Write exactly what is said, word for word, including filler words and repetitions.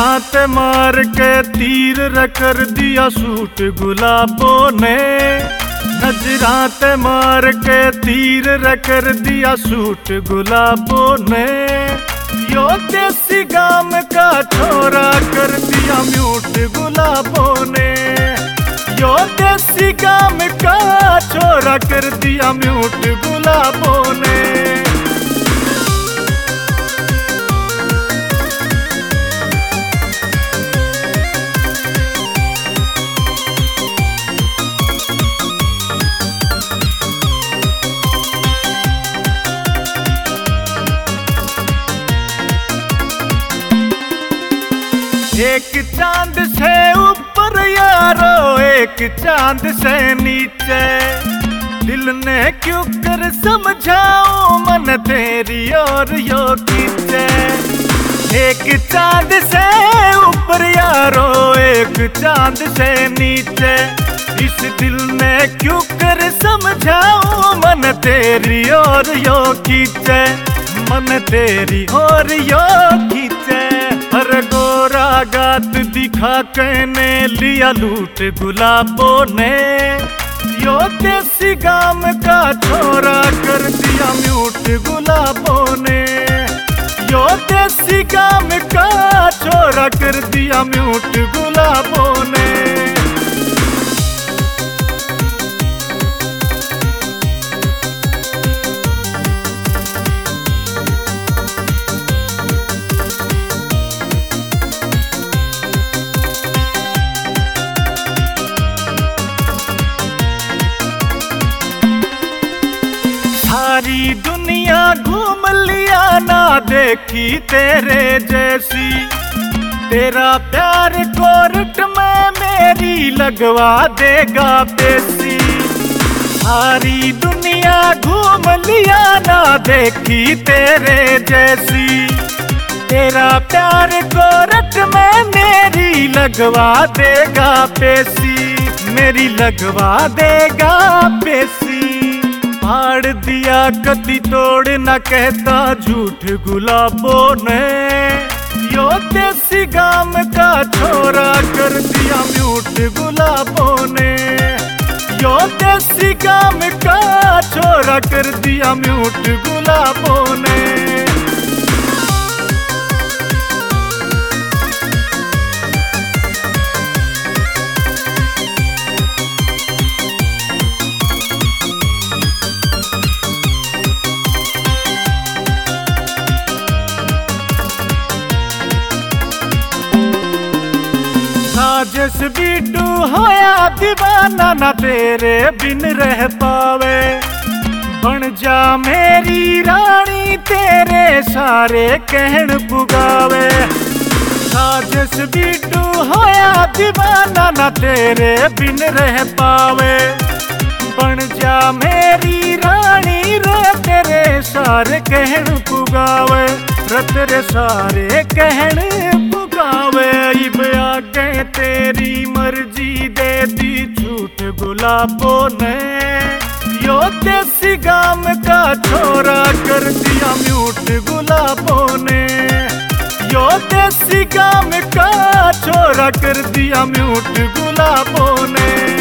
नजरात मार के तीर रखर दिया सूट गुलाबों ने। नजरात मार के तीर रखर दिया सूट गुलाबों ने। यो देसी गाम का छोरा कर दिया म्यूट गुलाबों ने। यो देसी गाम का छोरा कर दिया म्यूट गुलाबों ने। एक चांद से ऊपर यारो एक चांद से नीचे। दिल ने क्यों कर समझाऊं मन तेरी और यो खींचे। एक चांद से ऊपर यारो एक चांद से नीचे। इस दिल ने क्यों कर समझाऊं मन तेरी और यो खींचे। मन तेरी और यो खींचे। हर गोरा गात दिखा कहने लिया लूट गुलाबों ने। यो देसी गाम का छोरा कर दिया म्यूट गुलाबों ने। यो देसी गाम का छोरा कर दिया म्यूट गुलाबों ने। सारी दुनिया घूम लिया ना देखी तेरे जैसी। तेरा प्यार कोर्ट में मेरी लगवा देगा पेशी। सारी दुनिया घूम लिया ना देखी तेरे जैसी। तेरा प्यार कोर्ट में मेरी लगवा देगा पेशी। मेरी लगवा देगा पेशी। फाड़ दिया कदी तोड़ न कहता झूठ गुलाबों ने। यो देसी गाम का छोरा कर दिया म्यूट गुलाबों ने। यो देसी गाम का छोरा कर दिया म्यूट गुलाबों ने। राजेश बिट्टू होया दीवाना ना तेरे बिन रह पावे। बन जा मेरी रानी तेरे सारे कहन पुगावे। राजेश बिट्टू होया दीवाना ना तेरे बिन रह पावे। बन जा मेरी रानी रे तेरे सारे कहन पुगावे। रे तेरे सारे कहन पुगावे। इब आगे तेरी मर्जी दे दी झूठ गुलाबों ने। यो देसी गाम का छोरा कर दिया म्यूट गुलाबों ने। यो देसी गाम का छोरा कर दिया म्यूट गुलाबों ने।